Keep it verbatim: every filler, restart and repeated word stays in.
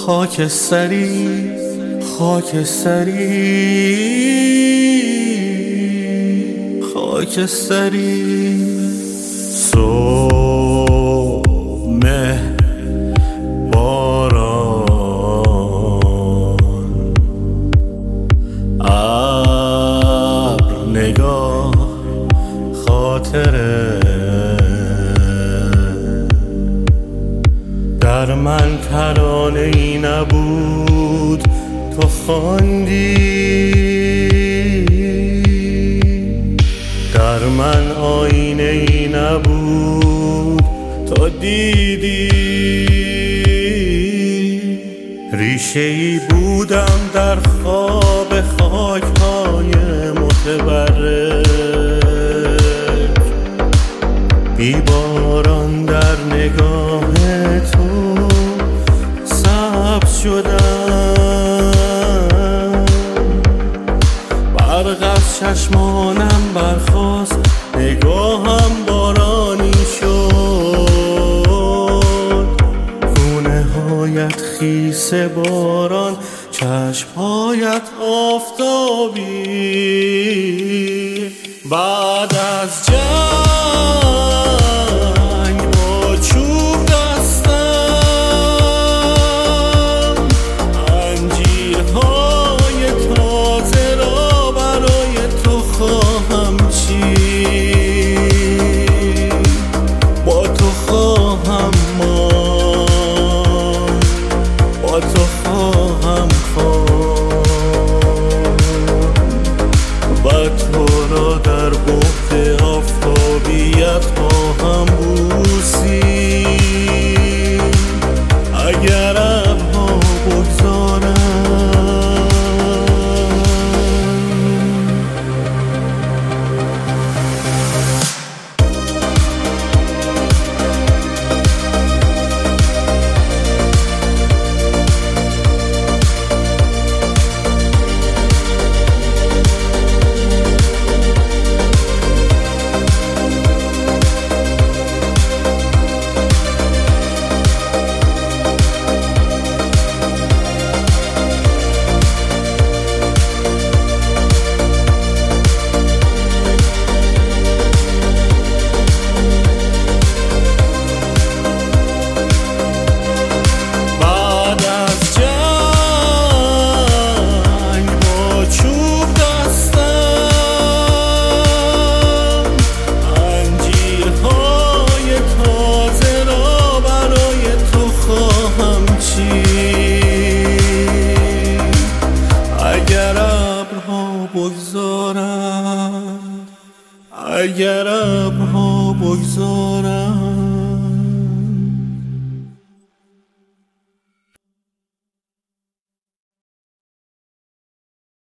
خاکستری خاکستری خاکستری صبح مه باران ابر نگاه خاطره در من ترانه ای نبود تو خواندی، در من آینه ای نبود تو دیدی. ریشه ای بودم در خواب خاک‌های متبرک، بی باران در نگاه تو سبز شدم. برق از چشمانم برخاست، نگاهم بارانی شد. گونه هایت خیس باران، چشمهایت آفتابی. بعد از جنگ با چوب دستم، انجیرهای تازه را برای تو خواهم چید. با تو خواهم ماند، با تو خواهم خواند و تو را در بعد آفتابیت خواهم بوسید. اگر ابرها بگذارند اگر ابرها بگذارند